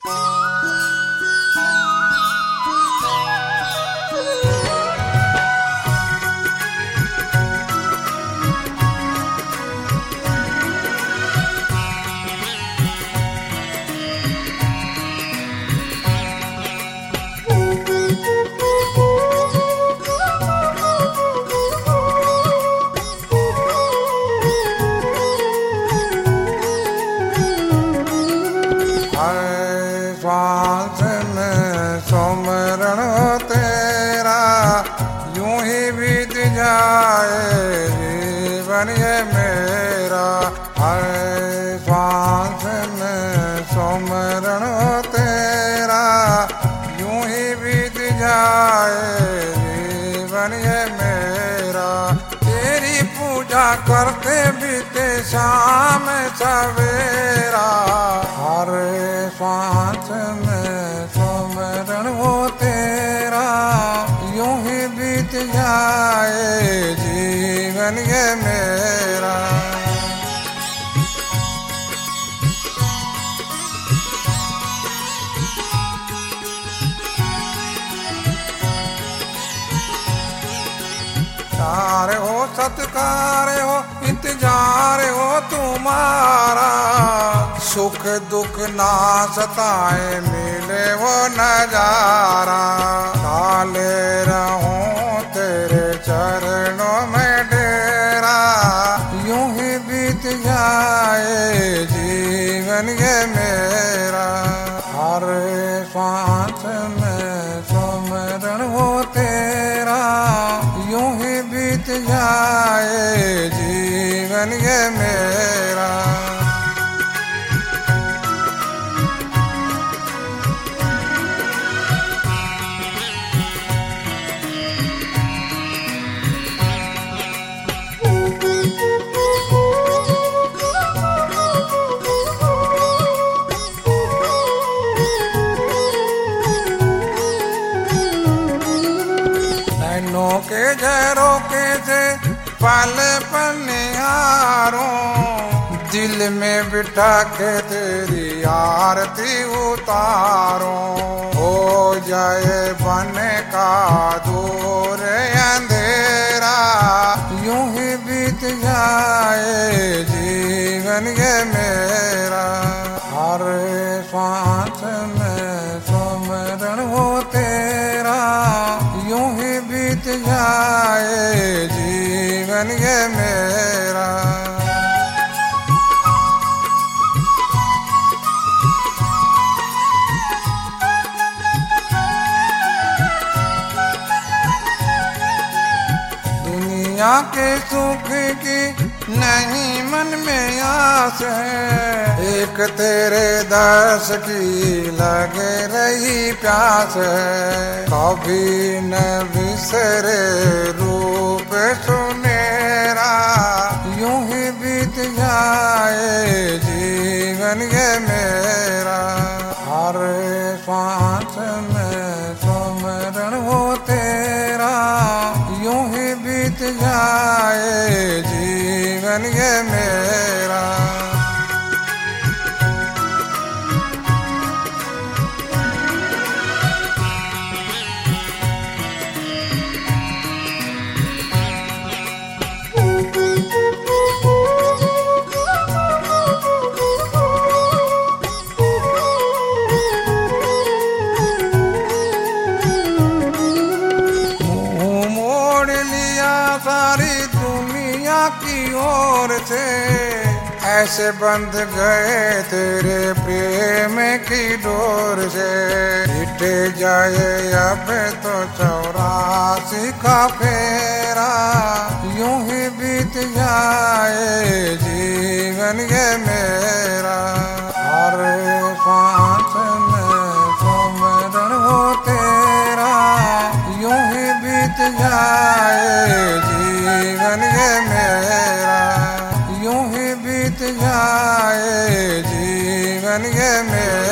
श्वास में सुमरण तेरा यूं ही बीत जाए जीवन ये मेरा। हर श्वास में सुमरण तेरा यूं ही बीत जाए जीवन ये मेरा। तेरी पूजा करते बीते शाम सवेरा। हर श्वास में सुमरण हो तेरा यूं ही बीत जाए जीवन ये मेरा। प्यार हो सत्कार हो इंतजार हो तुम्हारा। सुख दुख ना सताए मिले वो नजारा। डाले रहूं तेरे चरणों में डेरा यूं ही बीत जाए जीवन ये मेरा। हर श्वास में सुमरण हो तेरा यूं ही बीत जाए जीवन ये मेरा। के झरोके से पल पल निहारूं। दिल में बिठा के तेरी आरती उतारूं। हो जाए बन का दूर अंधेरा यूं ही बीत जाए जीवन ये मेरा। हर श्वास में सुमरण हो तेरा यूं ही बीत जाए जीवन ये मेरा। दुनिया के सुख की नहीं मन में आस है। एक तेरे दर्श की लगे रही प्यास है। कभी न बिसरे रूप सुनेरा यूं ही बीत जाए जीवन ये मेरा। हर श्वास में सुमरण हो तेरा यूं ही बीत जाए जीवन ये मेरा। सारी दुनिया की ओर से ऐसे बंध गए तेरे प्रेम की डोर से। मिट जाए अब तो 84 का फेरा यूं ही बीत जाए जीवन ये मेरा। हर सांस में सुमरण हो तेरा यूं ही बीत जाए जीवन ये मेरा। यूं ही बीत जाए जीवन ये मेरा।